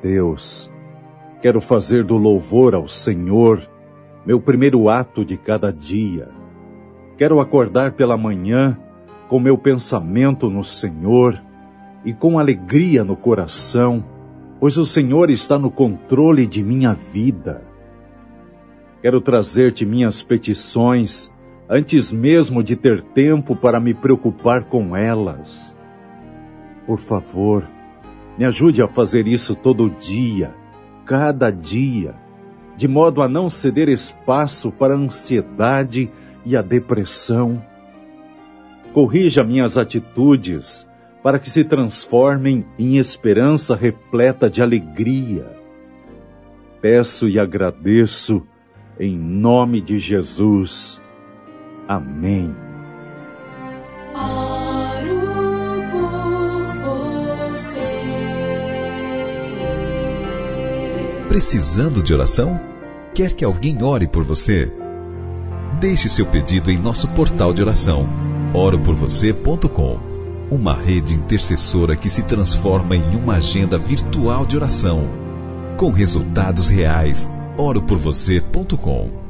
Deus. Quero fazer do louvor ao Senhor meu primeiro ato de cada dia. Quero acordar pela manhã com meu pensamento no Senhor e com alegria no coração, pois o Senhor está no controle de minha vida. Quero trazer-te minhas petições antes mesmo de ter tempo para me preocupar com elas. Por favor, me ajude a fazer isso todo dia, cada dia, de modo a não ceder espaço para a ansiedade e a depressão. Corrija minhas atitudes para que se transformem em esperança repleta de alegria. Peço e agradeço em nome de Jesus. Amém. Oro por você. Precisando de oração? Quer que alguém ore por você? Deixe seu pedido em nosso portal de oração, oroporvocê.com, uma rede intercessora que se transforma em uma agenda virtual de oração, com resultados reais. oroporvocê.com